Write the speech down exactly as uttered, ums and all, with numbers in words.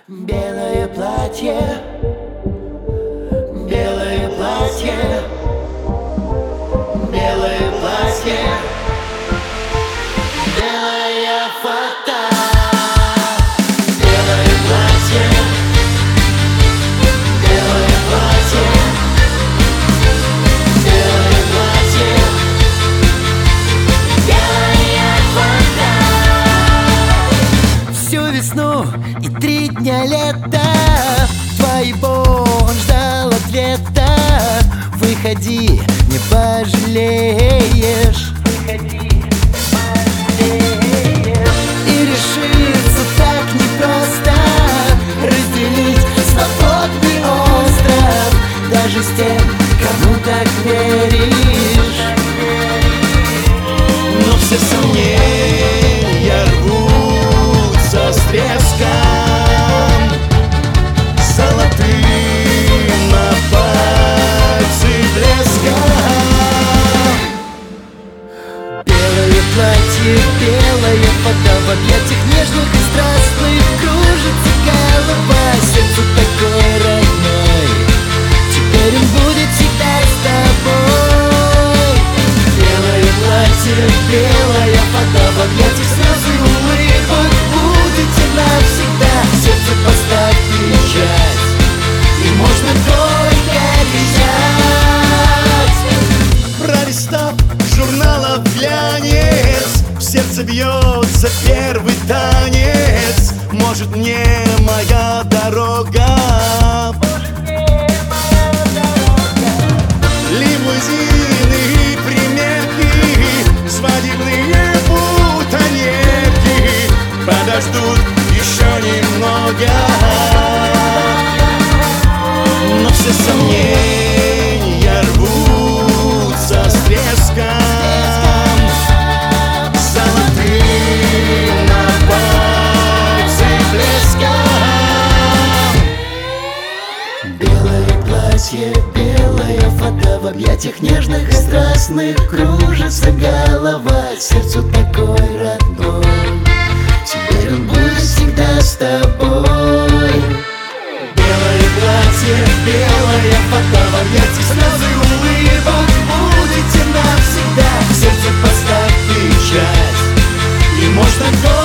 Белое платье, белое платье, белое платье, белая фата, белое платье, белое платье, белое платье, белая фата. Всю весну и три дня лета твоего он ждал ответа. Выходи, не пожалеешь. Выходи, пожалеешь. И решится так непросто разделить свободный остров даже с тем, кому так веришь. Но все сомнения рвутся с треском, золотым на пальцы блеском. Белое платье, белая вода, в объятиях нежных и страстных кружится голова. Сердцу такой родной, теперь он будет всегда с тобой. Белое платье, белая вода, в объятиях слезы и улыбок будете навсегда. Сердце поставь печать, и можно только кричать. Пролистав журнала глянец, в сердце бьется первый танец. Может, не моя дорога, лимузины и примерки, свадебные бутоньерки подождут еще немного. Но все сомнения рвутся с треском, золотым на пальце блеском. Белое платье, белая вода, в объятиях нежных и страстных кружится голова. Сердцу такой родной, теперь он будет всегда с тобой. Белое платье, белая вода, в объятиях слезы и улыбок будете навсегда. В сердце поставь печать, и можно только